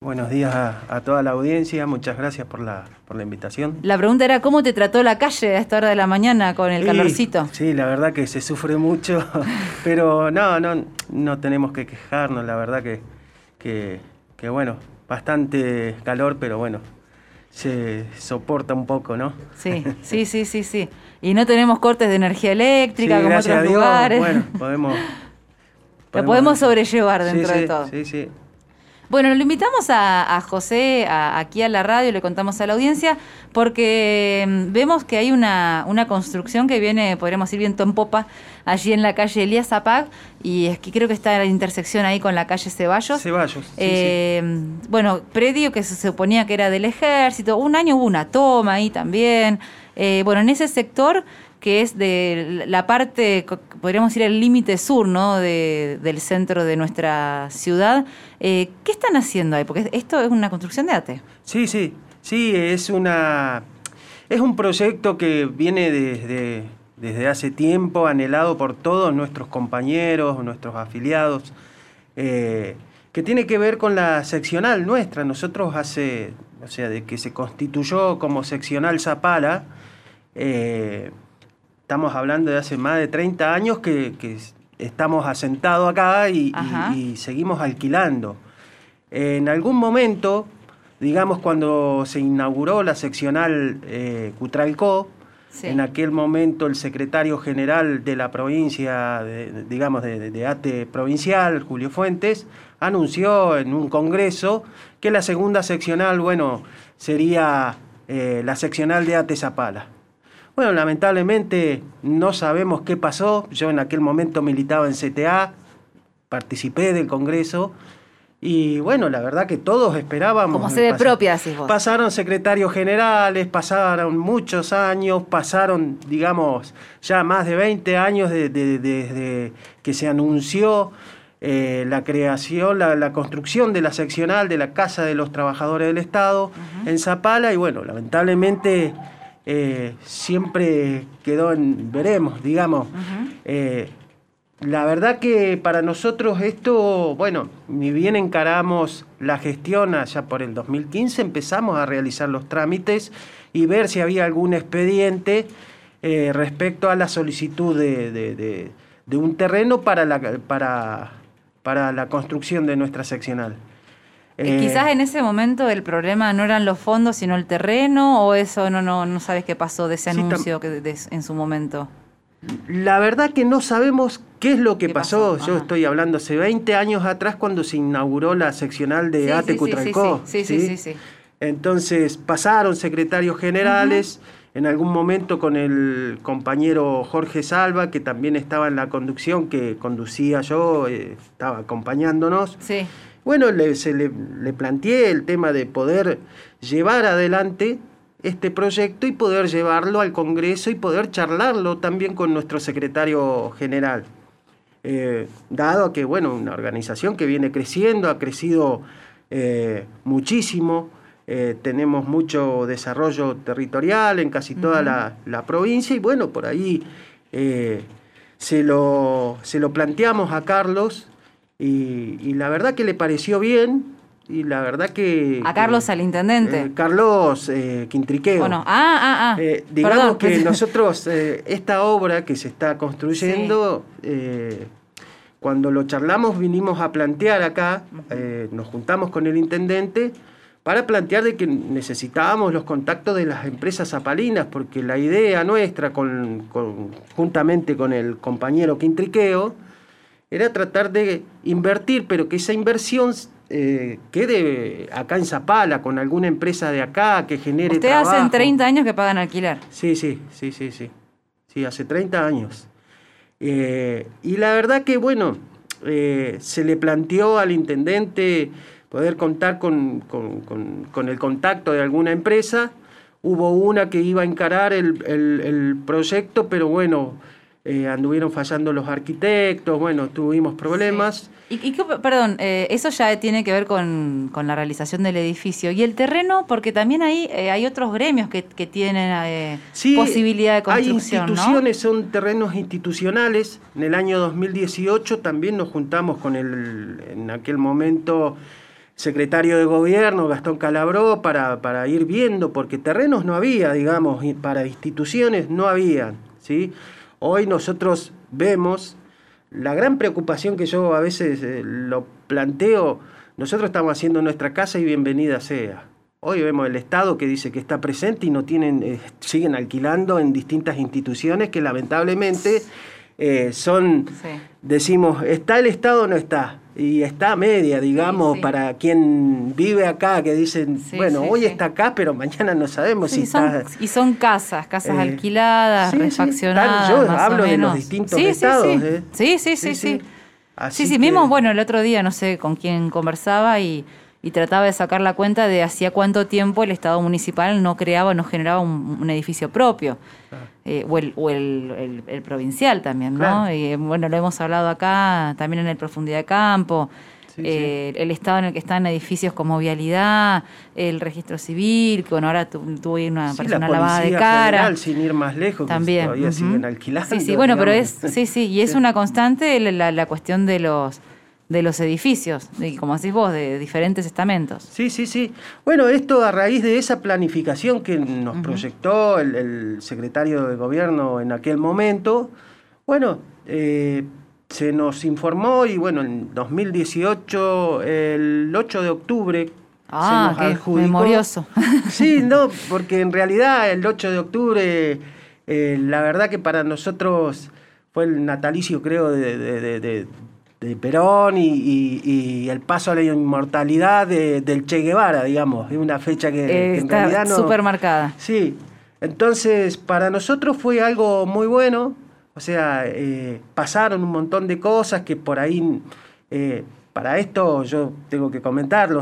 Buenos días a toda la audiencia, muchas gracias por la invitación. La pregunta era, ¿cómo te trató la calle a esta hora de la mañana con el calorcito? Sí, la verdad que se sufre mucho, pero no tenemos que quejarnos, la verdad que bueno, bastante calor, pero bueno, se soporta un poco, ¿no? Sí. Y no tenemos cortes de energía eléctrica como otros lugares. Bueno, lo podemos sobrellevar dentro de todo. Sí. Bueno, lo invitamos a José aquí a la radio, le contamos a la audiencia, porque vemos que hay una construcción que viene, podríamos ir viento en popa, allí en la calle Elías Zapag, y es que creo que está en la intersección ahí con la calle Ceballos. Sí. Bueno, predio que se suponía que era del ejército, un año hubo una toma ahí también. Bueno, en ese sector, que es de la parte, podríamos decir, el límite sur, ¿no?, del centro de nuestra ciudad. ¿Qué están haciendo ahí? Porque esto es una construcción de ATE. Sí, es un proyecto que viene desde hace tiempo, anhelado por todos nuestros compañeros, nuestros afiliados, que tiene que ver con la seccional nuestra. Nosotros de que se constituyó como seccional Zapala, estamos hablando de hace más de 30 años que estamos asentados acá y seguimos alquilando. En algún momento, digamos cuando se inauguró la seccional Cutralcó, sí, en aquel momento el secretario general de la provincia, de ATE provincial, Julio Fuentes, anunció en un congreso que la segunda seccional, sería la seccional de ATE Zapala. Bueno, lamentablemente no sabemos qué pasó. Yo en aquel momento militaba en CTA, participé del Congreso y bueno, la verdad que todos esperábamos. Como sede propia, decís vos. Pasaron secretarios generales, pasaron muchos años, pasaron, ya más de 20 años desde que se anunció la creación, la construcción de la seccional de la Casa de los Trabajadores del Estado en Zapala y bueno, lamentablemente siempre quedó en veremos, la verdad que para nosotros esto, ni bien encaramos la gestión allá por el 2015, empezamos a realizar los trámites y ver si había algún expediente respecto a la solicitud de un terreno para la construcción de nuestra seccional. Quizás en ese momento el problema no eran los fondos, sino el terreno, o eso no sabes qué pasó de ese anuncio en su momento. La verdad que no sabemos qué es lo que pasó. Yo estoy hablando hace 20 años atrás cuando se inauguró la seccional de ATE Cutralcó. Sí. Entonces pasaron secretarios generales, en algún momento con el compañero Jorge Salva, que también estaba en la conducción, que conducía yo, estaba acompañándonos. Sí. Bueno, le planteé el tema de poder llevar adelante este proyecto y poder llevarlo al Congreso y poder charlarlo también con nuestro secretario general. Dado que, una organización que viene creciendo, ha crecido muchísimo, tenemos mucho desarrollo territorial en casi toda la provincia y por ahí se lo planteamos a Carlos. Y la verdad que le pareció bien, y la verdad que... ¿A Carlos, al intendente? Carlos Quintriqueo. Bueno, digamos perdón, que nosotros, esta obra que se está construyendo, cuando lo charlamos vinimos a plantear acá, nos juntamos con el intendente, para plantear de que necesitábamos los contactos de las empresas zapalinas, porque la idea nuestra, juntamente con el compañero Quintriqueo, era tratar de invertir, pero que esa inversión quede acá en Zapala, con alguna empresa de acá que genere trabajo. Ustedes hacen 30 años que pagan alquiler. Sí, hace 30 años. Y la verdad que, se le planteó al intendente poder contar con el contacto de alguna empresa. Hubo una que iba a encarar el proyecto, pero anduvieron fallando los arquitectos, tuvimos problemas. Sí. Perdón, eso ya tiene que ver con la realización del edificio. ¿Y el terreno? Porque también ahí hay otros gremios que tienen posibilidad de construcción, hay instituciones, ¿no? Son terrenos institucionales. En el año 2018 también nos juntamos con en aquel momento, secretario de gobierno, Gastón Calabró, para ir viendo, porque terrenos no había, digamos, para instituciones no había, ¿sí? Hoy nosotros vemos la gran preocupación que yo a veces lo planteo, nosotros estamos haciendo nuestra casa y bienvenida sea. Hoy vemos el Estado que dice que está presente y no tienen, siguen alquilando en distintas instituciones que lamentablemente decimos, ¿está el Estado o no está? Y está a media, digamos, para quien vive acá, que dicen, hoy está acá, pero mañana no sabemos si está... Y son casas alquiladas, refaccionadas, yo más hablo o menos. De los distintos estados. Sí, mismo, el otro día, no sé con quién conversaba y trataba de sacar la cuenta de hacía cuánto tiempo el Estado municipal no generaba un edificio propio. O el provincial también, ¿no? Claro. Lo hemos hablado acá, también en el Profundidad de Campo, el estado en el que están edificios como Vialidad, el Registro Civil, que ahora tuvo una persona lavada de cara. Federal, sin ir más lejos, también. Que todavía siguen alquilando. Pero es una constante la cuestión de los edificios, como decís vos, de diferentes estamentos. Sí. Bueno, esto a raíz de esa planificación que nos proyectó el secretario de gobierno en aquel momento, se nos informó y en 2018, el 8 de octubre, se nos adjudicó. Memorioso. Sí, porque en realidad el 8 de octubre, la verdad que para nosotros fue el natalicio, creo, de Perón y el paso a la inmortalidad del Che Guevara, digamos. Es una fecha que en realidad no... Está súper marcada. Sí, entonces para nosotros fue algo muy bueno, pasaron un montón de cosas que por ahí, para esto yo tengo que comentarlo,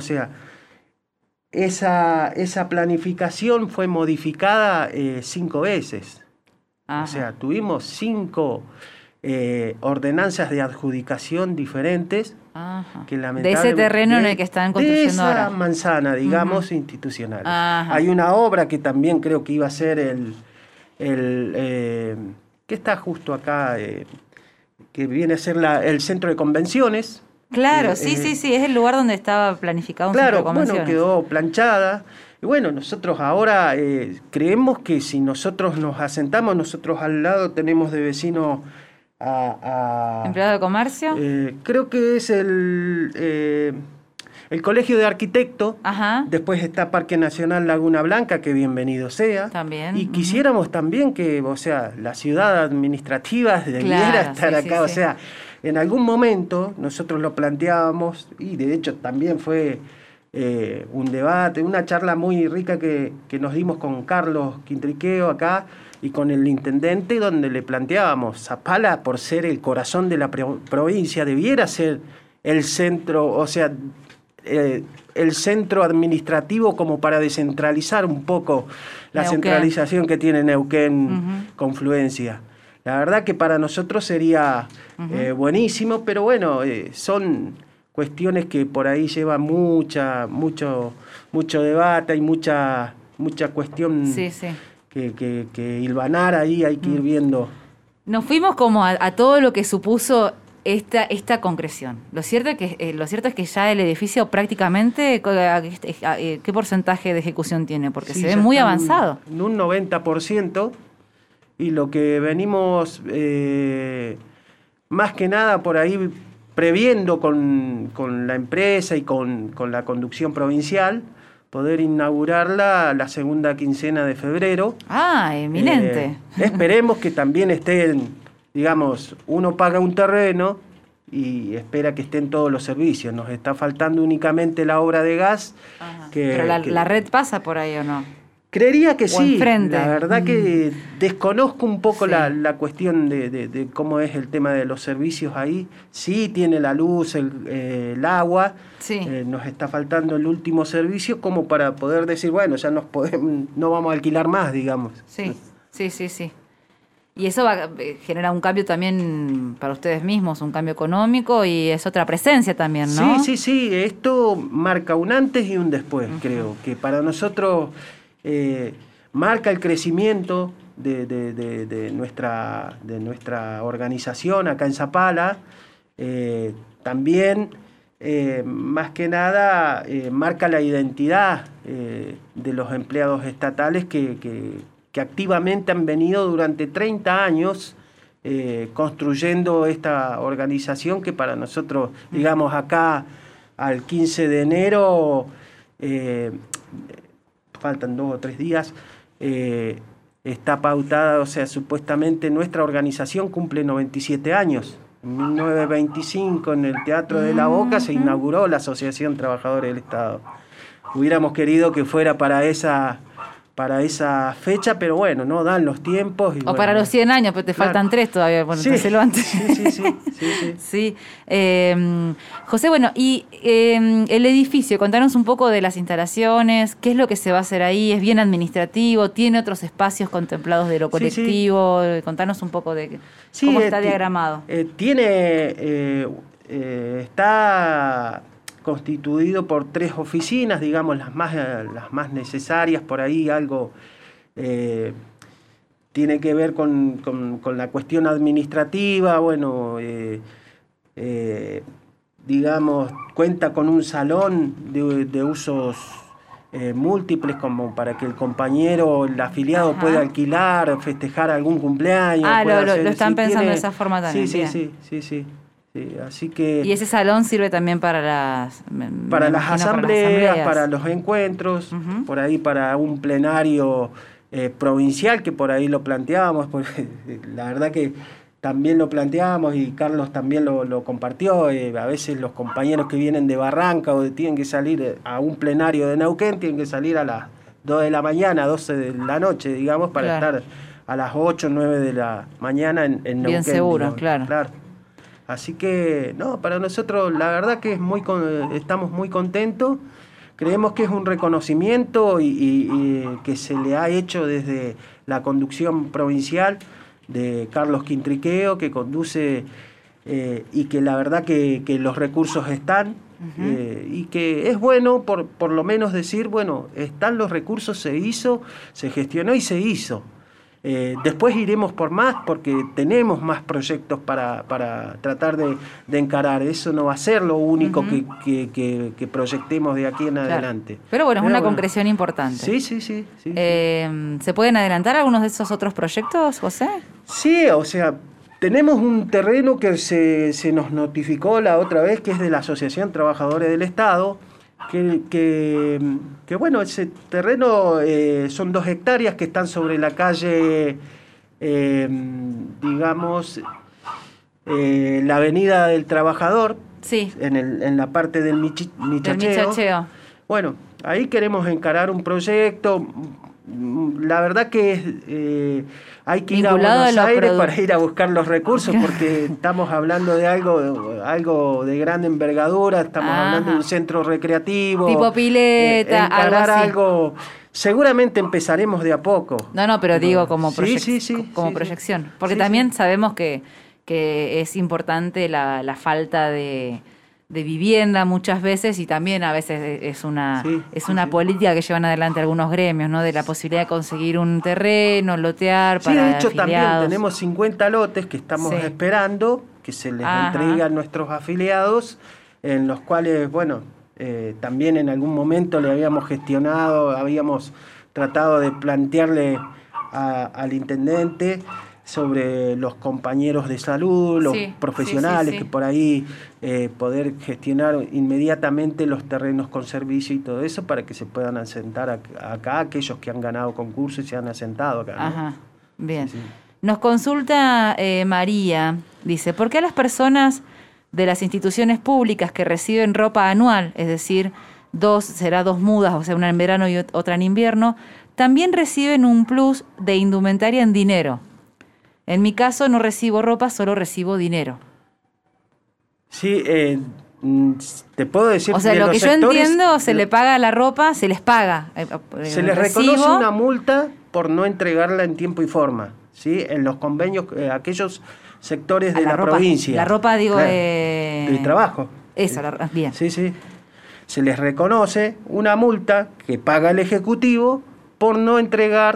esa planificación fue modificada 5 veces. Ajá. Tuvimos 5... ordenanzas de adjudicación diferentes. Ajá. Que de ese terreno en el que están construyendo ahora. De esa manzana, digamos, institucional. Ajá. Hay una obra que también creo que iba a ser que está justo acá, que viene a ser el centro de convenciones. Claro, sí, es el lugar donde estaba planificado un centro de convenciones. Quedó planchada. Y nosotros ahora creemos que si nosotros nos asentamos, nosotros al lado tenemos de vecino ¿empleado de comercio? Creo que es el Colegio de Arquitectos. Ajá. Después está Parque Nacional Laguna Blanca, que bienvenido sea. También. Y quisiéramos también que, la ciudad administrativa debiera estar acá. En algún momento nosotros lo planteábamos, y de hecho también fue un debate, una charla muy rica que nos dimos con Carlos Quintriqueo acá, y con el intendente, donde le planteábamos, Zapala, por ser el corazón de la provincia, debiera ser el centro, el centro administrativo como para descentralizar un poco la Neuquén. Centralización que tiene Neuquén, Confluencia. La verdad que para nosotros sería buenísimo, pero son cuestiones que por ahí llevan mucho debate, hay mucha cuestión... Sí. Que hilvanar ahí, hay que ir viendo. Nos fuimos como a todo lo que supuso esta concreción. Lo cierto es que ya el edificio prácticamente, ¿qué porcentaje de ejecución tiene? Porque se ve muy avanzado. En un 90%, y lo que venimos más que nada por ahí previendo con la empresa y con la conducción provincial, poder inaugurarla la segunda quincena de febrero. Eminente. Esperemos que también estén, digamos, uno paga un terreno y espera que estén todos los servicios. Nos está faltando únicamente la obra de gas. Pero la red pasa por ahí, ¿o no? Creería que o sí. Enfrente. La verdad que desconozco un poco la cuestión de cómo es el tema de los servicios ahí. Sí tiene la luz, el agua. Sí. Nos está faltando el último servicio como para poder decir, ya no vamos a alquilar más, digamos. Sí. Y eso genera un cambio también para ustedes mismos, un cambio económico, y es otra presencia también, ¿no? Sí. Esto marca un antes y un después, creo. Que para nosotros marca el crecimiento de nuestra organización acá en Zapala. También más que nada marca la identidad de los empleados estatales que activamente han venido durante 30 años construyendo esta organización que para nosotros, digamos, acá al 15 de enero, faltan 2 o 3 días, está pautada, o sea, supuestamente nuestra organización cumple 97 años. En 1925, en el Teatro de la Boca, se inauguró la Asociación Trabajadores del Estado. Hubiéramos querido que fuera para esa fecha, pero bueno, no dan los tiempos. Y o para los 100 años, pero te faltan 3 todavía, bueno, sí, entonces lo antes. Sí. José, bueno, y el edificio, contanos un poco de las instalaciones, qué es lo que se va a hacer ahí, es bien administrativo, tiene otros espacios contemplados de lo colectivo, contanos un poco de cómo está diagramado. Está constituido por 3 oficinas, digamos, las más necesarias. Por ahí algo tiene que ver con la cuestión administrativa. Bueno, digamos, cuenta con un salón de usos múltiples, como para que el compañero, el afiliado, pueda alquilar, festejar algún cumpleaños. Lo están pensando de esa forma también. Sí. Así que, y ese salón sirve también para las asambleas, para los encuentros, por ahí para un plenario provincial, que por ahí lo planteábamos, porque la verdad que también lo planteábamos y Carlos también lo compartió. A veces los compañeros que vienen de Barranca o tienen que salir a un plenario de Neuquén, tienen que salir a las 2 de la mañana, 12 de la noche, digamos, para estar a las 8 o 9 de la mañana en Neuquén. Bien seguro, digamos. Claro. Así que, no, para nosotros la verdad que estamos muy contentos. Creemos que es un reconocimiento y que se le ha hecho desde la conducción provincial de Carlos Quintriqueo, que conduce y que la verdad que los recursos están y que es bueno por lo menos decir, bueno, están los recursos, se hizo, se gestionó y se hizo. Después iremos por más porque tenemos más proyectos para tratar de encarar. Eso no va a ser lo único que proyectemos de aquí en adelante. Pero bueno, es una concreción importante. Sí. ¿Se pueden adelantar algunos de esos otros proyectos, José? Sí, o sea, tenemos un terreno que se nos notificó la otra vez, que es de la Asociación Trabajadores del Estado. Que bueno, ese terreno son 2 hectáreas que están sobre la calle, digamos, la Avenida del Trabajador, en la parte del Michacheo. Bueno, ahí queremos encarar un proyecto. La verdad que hay que ir a Buenos Aires para ir a buscar los recursos, porque estamos hablando de algo de gran envergadura, estamos hablando de un centro recreativo. Tipo pileta, algo. Seguramente empezaremos de a poco. No, pero digo como proyección. Porque también sabemos que es importante la falta de vivienda muchas veces, y también a veces es una política que llevan adelante algunos gremios, ¿no? De la posibilidad de conseguir un terreno, lotear para de hecho afiliados. También tenemos 50 lotes que estamos esperando que se les entregue a nuestros afiliados, en los cuales, bueno, también en algún momento le habíamos tratado de plantearle al intendente sobre los compañeros de salud, los profesionales, que por ahí poder gestionar inmediatamente los terrenos con servicio y todo eso para que se puedan asentar acá aquellos que han ganado concursos y se han asentado acá, ¿no? Bien. Nos consulta María, dice, ¿por qué a las personas de las instituciones públicas que reciben ropa anual, es decir, 2 mudas, o sea, una en verano y otra en invierno, también reciben un plus de indumentaria en dinero? En mi caso no recibo ropa, solo recibo dinero. Sí, te puedo decir... O sea, lo que yo entiendo, se le paga la ropa, se les paga. Se les reconoce una multa por no entregarla en tiempo y forma, ¿sí? En los convenios, aquellos sectores de la provincia. La ropa, digo... Claro, del trabajo. Eso, bien. Sí. Se les reconoce una multa que paga el Ejecutivo por no entregar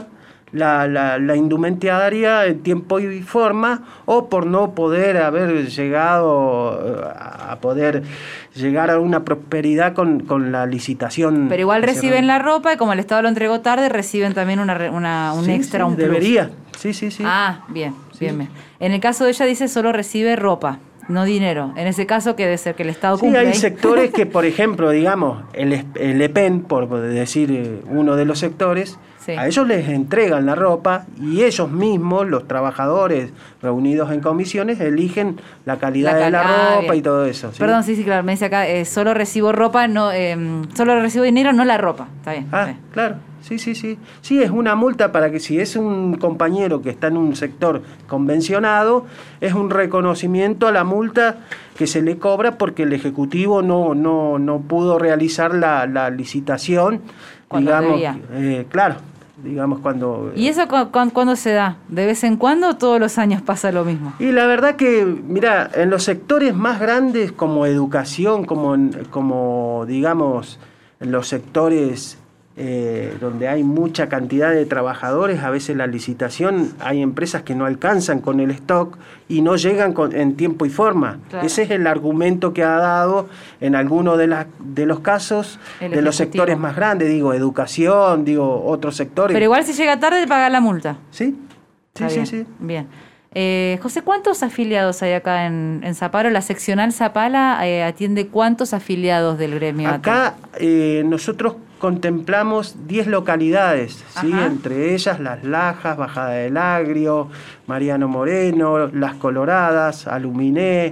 la indumentaria en tiempo y forma, o por no poder haber llegado a poder llegar a una prosperidad con la licitación. Pero igual reciben la ropa y como el Estado lo entregó tarde, reciben también un extra, un plus. Debería, sí. Ah, bien. En el caso de ella dice solo recibe ropa, no dinero. En ese caso, que debe ser que el Estado cumple. Sí, hay sectores que, por ejemplo, digamos, el EPEN, por decir uno de los sectores, sí, a ellos les entregan la ropa y ellos mismos, los trabajadores reunidos en comisiones, eligen la calidad de la ropa bien, y todo eso. ¿Sí? Perdón, sí, claro, me dice acá, solo recibo ropa, no, solo recibo dinero, no la ropa. Está bien. Ah, bien. Claro. Sí. Sí, es una multa para que si es un compañero que está en un sector convencionado, es un reconocimiento a la multa que se le cobra porque el Ejecutivo no pudo realizar la licitación. Cuando digamos, debía. Claro, digamos cuando... ¿Y eso cuándo se da? ¿De vez en cuando o todos los años pasa lo mismo? Y la verdad que, mira, en los sectores más grandes como educación, como digamos, en los sectores... donde hay mucha cantidad de trabajadores, a veces la licitación, hay empresas que no alcanzan con el stock y no llegan en tiempo y forma. Claro. Ese es el argumento que ha dado en algunos de los casos de los sectores más grandes, digo, educación, digo, otros sectores. Pero igual si llega tarde, paga la multa. Sí. Bien. José, ¿cuántos afiliados hay acá en Zapala? La seccional Zapala atiende ¿cuántos afiliados del gremio? Acá nosotros contemplamos 10 localidades, ¿sí? Entre ellas Las Lajas, Bajada del Agrio, Mariano Moreno, Las Coloradas, Aluminé,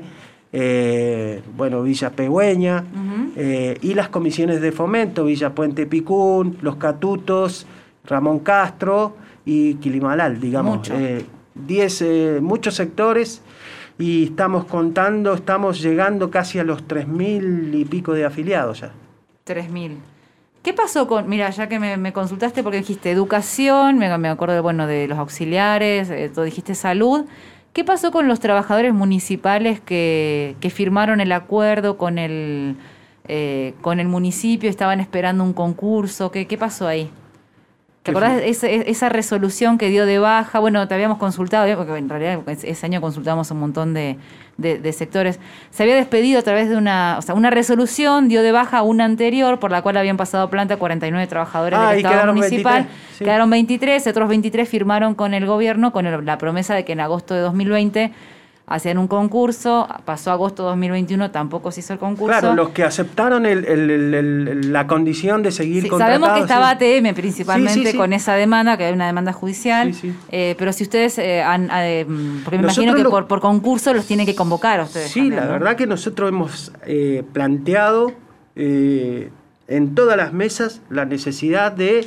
Villa Pegüeña, y las comisiones de fomento, Villa Puente Picún, Los Catutos, Ramón Castro y Quilimalal, digamos. Muchos sectores, y estamos llegando casi a los 3.000 y pico de afiliados ya. 3.000. ¿Qué pasó con, mira, ya que me consultaste porque dijiste educación, me acuerdo de los auxiliares, tú dijiste salud, ¿qué pasó con los trabajadores municipales que firmaron el acuerdo con el municipio, estaban esperando un concurso? ¿Qué pasó ahí? ¿Te acordás de esa resolución que dio de baja? Bueno, te habíamos consultado, porque en realidad ese año consultamos un montón de sectores. Se había despedido a través de una resolución, dio de baja una anterior, por la cual habían pasado planta 49 trabajadores del Estado municipal. 23, sí. Quedaron 23, otros 23 firmaron con el gobierno con la promesa de que en agosto de 2020 hacían un concurso, pasó agosto de 2021, tampoco se hizo el concurso. Claro, los que aceptaron la condición de seguir contratados. Sabemos que estaba ATM principalmente con esa demanda, que hay una demanda judicial, pero si ustedes porque me imagino que por concurso los tienen que convocar a ustedes. Sí, también, ¿no? La verdad que nosotros hemos planteado en todas las mesas la necesidad de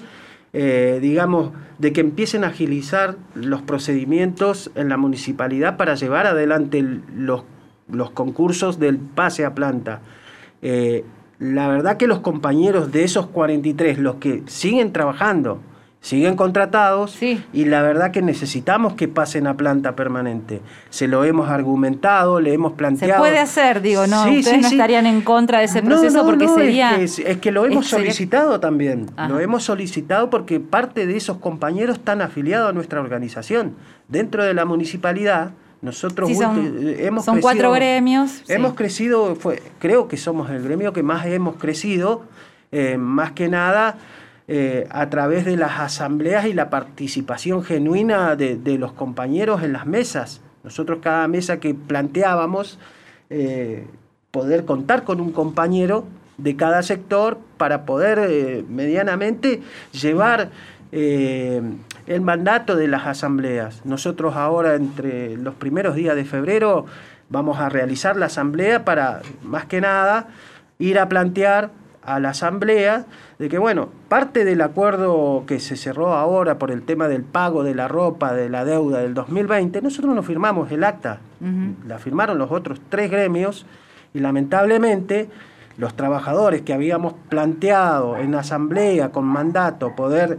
que empiecen a agilizar los procedimientos en la municipalidad para llevar adelante los concursos del pase a planta. La verdad que los compañeros de esos 43, los que siguen trabajando, siguen contratados, sí, y la verdad que necesitamos que pasen a planta permanente. Se lo hemos argumentado, le hemos planteado. Se puede hacer, digo, ¿no? Sí, ustedes no estarían en contra de ese proceso porque sería... Es que lo hemos solicitado también. Ajá. Lo hemos solicitado porque parte de esos compañeros están afiliados a nuestra organización. Dentro de la municipalidad, nosotros hemos son crecido, 4 gremios. Hemos crecido, creo que somos el gremio que más hemos crecido, más que nada... a través de las asambleas y la participación genuina de los compañeros en las mesas. Nosotros cada mesa que planteábamos, poder contar con un compañero de cada sector para poder medianamente llevar el mandato de las asambleas. Nosotros ahora, entre los primeros días de febrero, vamos a realizar la asamblea para, más que nada, ir a plantear a la asamblea de que, parte del acuerdo que se cerró ahora por el tema del pago de la ropa, de la deuda del 2020, nosotros no firmamos el acta, la firmaron los otros 3 gremios, y lamentablemente los trabajadores que habíamos planteado en la asamblea con mandato poder,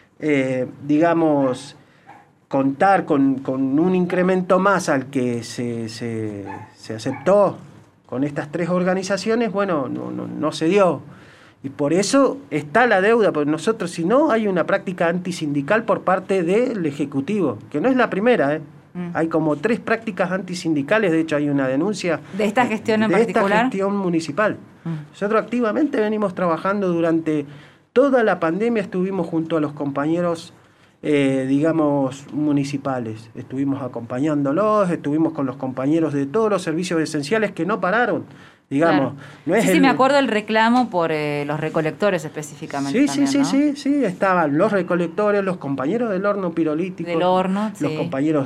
contar con un incremento más al que se aceptó con estas 3 organizaciones, no se dio. Y por eso está la deuda, porque nosotros, si no, hay una práctica antisindical por parte del Ejecutivo, que no es la primera, ¿eh? Hay como 3 prácticas antisindicales, de hecho hay una denuncia de esta gestión en particular. De esta gestión municipal. Nosotros activamente venimos trabajando durante toda la pandemia, estuvimos junto a los compañeros, digamos, municipales. Estuvimos acompañándolos, estuvimos con los compañeros de todos los servicios esenciales que no pararon. Digamos, claro. No es sí, me acuerdo el reclamo por los recolectores específicamente. Sí, estaban los recolectores, los compañeros del horno pirolítico, los compañeros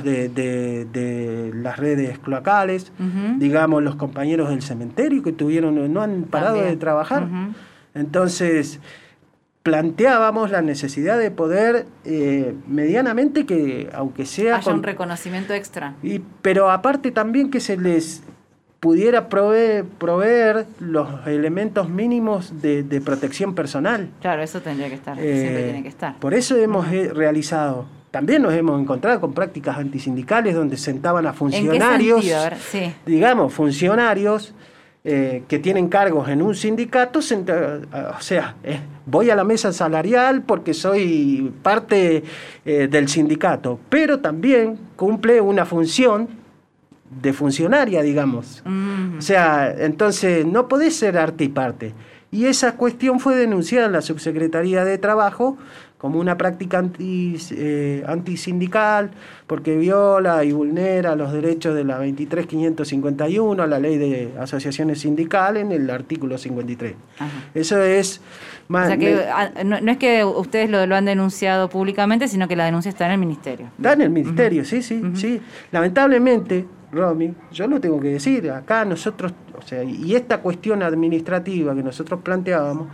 de las redes cloacales, digamos, los compañeros del cementerio que no han parado de trabajar. Entonces, planteábamos la necesidad de poder medianamente que, aunque sea... haya un reconocimiento extra. Pero aparte también que se les pudiera proveer los elementos mínimos de protección personal. Claro, eso tendría que estar, siempre tiene que estar. Por eso hemos realizado, también nos hemos encontrado con prácticas antisindicales donde sentaban a funcionarios, ¿en qué sentido? A ver, sí. Digamos, funcionarios que tienen cargos en un sindicato, o sea, voy a la mesa salarial porque soy parte del sindicato, pero también cumple una función de funcionaria, digamos. O sea, entonces no podés ser arte y parte. Y esa cuestión fue denunciada en la Subsecretaría de Trabajo como una práctica antisindical, porque viola y vulnera los derechos de la 23.551, la Ley de Asociaciones Sindicales, en el artículo 53. Ajá. Eso es... O sea que no es que ustedes lo han denunciado públicamente, sino que la denuncia está en el Ministerio. Está en el Ministerio, sí. Lamentablemente, Romy, yo lo tengo que decir, acá nosotros, o sea, y esta cuestión administrativa que nosotros planteábamos,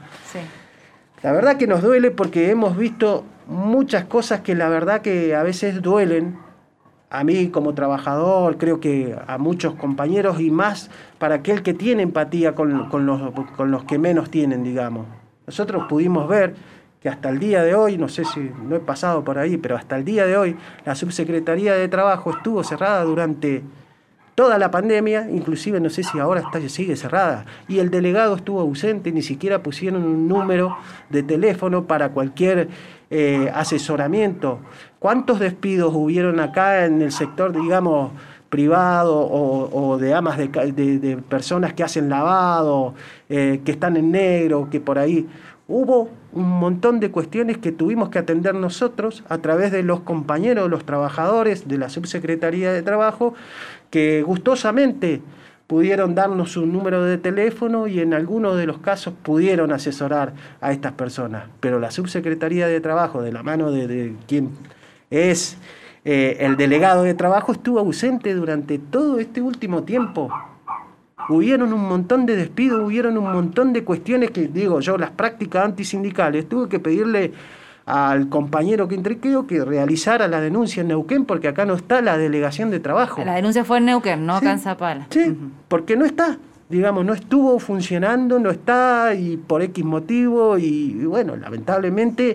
la verdad que nos duele porque hemos visto muchas cosas que la verdad que a veces duelen. A mí como trabajador, creo que a muchos compañeros y más para aquel que tiene empatía con los que menos tienen, digamos. Nosotros pudimos ver que hasta el día de hoy, no sé si no he pasado por ahí, pero hasta el día de hoy la Subsecretaría de Trabajo estuvo cerrada durante toda la pandemia, inclusive no sé si ahora sigue cerrada, y el delegado estuvo ausente, ni siquiera pusieron un número de teléfono para cualquier asesoramiento. ¿Cuántos despidos hubieron acá en el sector, digamos, privado o de amas de personas que hacen lavado, que están en negro, que por ahí? Hubo un montón de cuestiones que tuvimos que atender nosotros a través de los compañeros, los trabajadores de la Subsecretaría de Trabajo, que gustosamente pudieron darnos un número de teléfono y en algunos de los casos pudieron asesorar a estas personas. Pero la Subsecretaría de Trabajo, de la mano de quien es el delegado de trabajo, estuvo ausente durante todo este último tiempo. Hubieron un montón de despidos, hubieron un montón de cuestiones que, digo yo, las prácticas antisindicales. Tuve que pedirle al compañero Quintriqueo que realizara la denuncia en Neuquén, porque acá no está la delegación de trabajo. La denuncia fue en Neuquén, no acá en Zapala. Sí, porque no está, digamos, no estuvo funcionando, no está, y por X motivo, y bueno, lamentablemente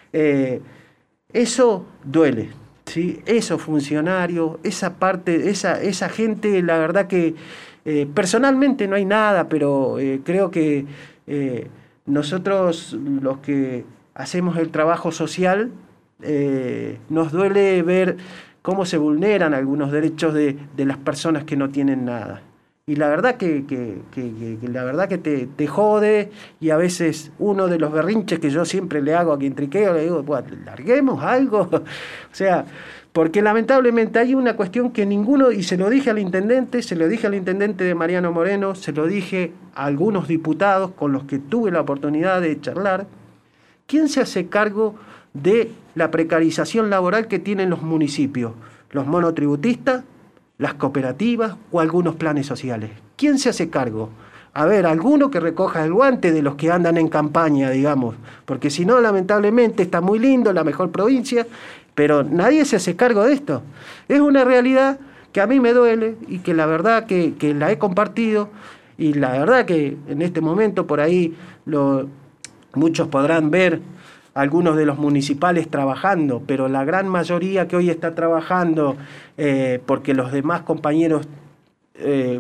eso duele, ¿sí? Esos funcionarios, esa parte, esa gente, la verdad que personalmente no hay nada, pero creo que nosotros los que hacemos el trabajo social, nos duele ver cómo se vulneran algunos derechos de las personas que no tienen nada. Y la verdad que la verdad que te jode, y a veces uno de los berrinches que yo siempre le hago a Quintriqueo, le digo, bueno, larguemos algo. O sea, porque lamentablemente hay una cuestión que ninguno, y se lo dije al intendente de Mariano Moreno, se lo dije a algunos diputados con los que tuve la oportunidad de charlar. ¿Quién se hace cargo de la precarización laboral que tienen los municipios? ¿Los monotributistas, las cooperativas o algunos planes sociales? ¿Quién se hace cargo? A ver, alguno que recoja el guante de los que andan en campaña, digamos, porque si no, lamentablemente, está muy lindo, la mejor provincia, pero nadie se hace cargo de esto. Es una realidad que a mí me duele y que la verdad que la he compartido, y la verdad que en este momento por ahí muchos podrán ver algunos de los municipales trabajando, pero la gran mayoría que hoy está trabajando, porque los demás compañeros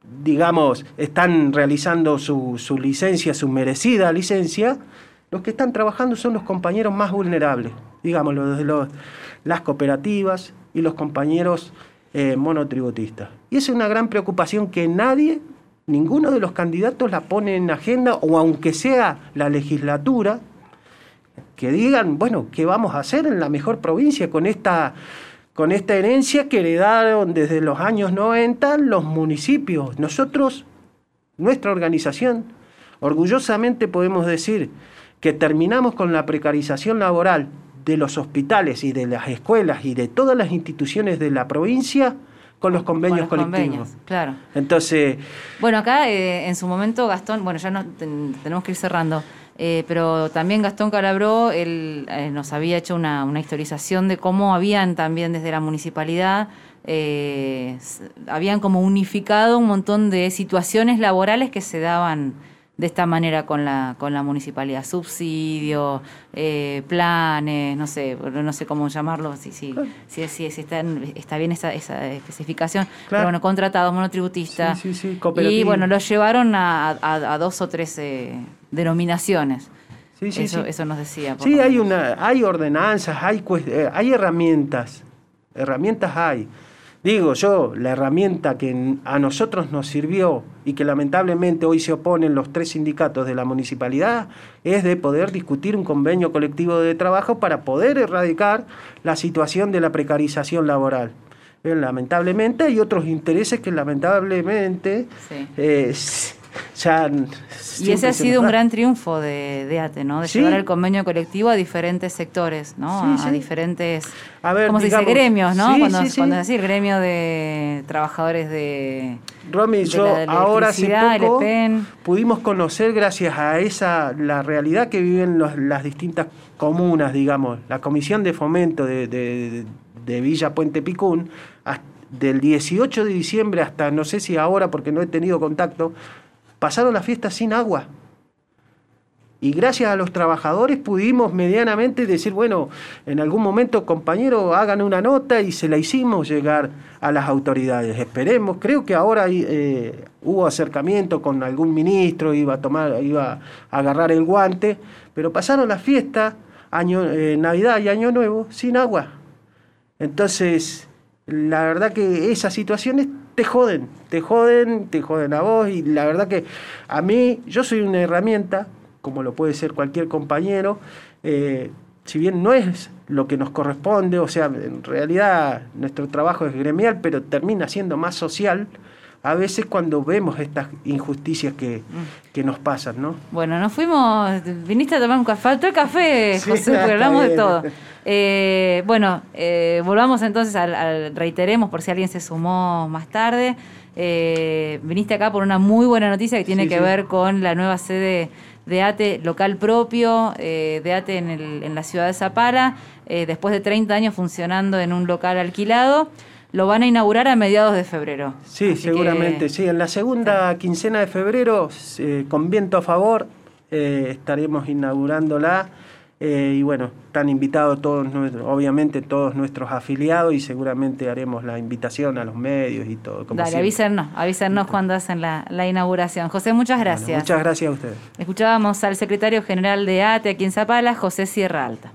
digamos, están realizando su licencia, su merecida licencia, los que están trabajando son los compañeros más vulnerables, digamos, las cooperativas y los compañeros monotributistas. Y esa es una gran preocupación que ninguno de los candidatos la pone en agenda, o aunque sea la legislatura, que digan, bueno, ¿qué vamos a hacer en la mejor provincia con esta herencia que heredaron desde los años 90 los municipios? Nosotros, nuestra organización, orgullosamente podemos decir que terminamos con la precarización laboral de los hospitales y de las escuelas y de todas las instituciones de la provincia con los convenios colectivos. Claro. Entonces... Bueno, acá en su momento Gastón, bueno, ya tenemos que ir cerrando, pero también Gastón Calabró, él nos había hecho una historización de cómo habían también desde la municipalidad, habían como unificado un montón de situaciones laborales que se daban de esta manera con la municipalidad, subsidios, planes, no sé cómo llamarlo, si está bien esa especificación, claro. Pero bueno, contratados, monotributistas, sí, y bueno, los llevaron a 2 o 3 denominaciones. Eso nos decía. Sí, hay ordenanzas, hay herramientas hay. Digo yo, la herramienta que a nosotros nos sirvió y que lamentablemente hoy se oponen los 3 sindicatos de la municipalidad es de poder discutir un convenio colectivo de trabajo para poder erradicar la situación de la precarización laboral. Lamentablemente hay otros intereses que lamentablemente ya... Y ese ha sido un gran triunfo de ATE, ¿no? De llevar el convenio colectivo a diferentes sectores, ¿no? A diferentes, ¿cómo se dice? Gremios, ¿no? Cuando es decir, gremio de trabajadores de... Romy, ahora hace poco pudimos conocer, gracias a la realidad que viven las distintas comunas, digamos, la Comisión de Fomento de Villa Puente Picún, del 18 de diciembre hasta, no sé si ahora, porque no he tenido contacto, pasaron las fiestas sin agua. Y gracias a los trabajadores pudimos medianamente decir, bueno, en algún momento, compañeros, hagan una nota, y se la hicimos llegar a las autoridades. Esperemos, creo que ahora hubo acercamiento con algún ministro, iba a agarrar el guante, pero pasaron las fiestas, Navidad y Año Nuevo, sin agua. Entonces, la verdad que esas situaciones te joden a vos, y la verdad que a mí, yo soy una herramienta, como lo puede ser cualquier compañero, si bien no es lo que nos corresponde, o sea, en realidad nuestro trabajo es gremial, pero termina siendo más social, a veces cuando vemos estas injusticias que nos pasan, ¿no? Bueno, nos fuimos, viniste a tomar un café, faltó el café, José, sí, porque hablamos de todo. Volvamos entonces reiteremos por si alguien se sumó más tarde. Viniste acá por una muy buena noticia que tiene que ver con la nueva sede de ATE, local propio de ATE en la ciudad de Zapala, después de 30 años funcionando en un local alquilado. Lo van a inaugurar a mediados de febrero. Sí, así seguramente, sí. En la segunda quincena de febrero, con viento a favor, estaremos inaugurándola. Y bueno, están invitados obviamente todos nuestros afiliados, y seguramente haremos la invitación a los medios y todo. Dale, avísennos cuando hacen la inauguración. José, muchas gracias. Bueno, muchas gracias a ustedes. Escuchábamos al secretario general de ATE aquí en Zapala, José Sierra Alta.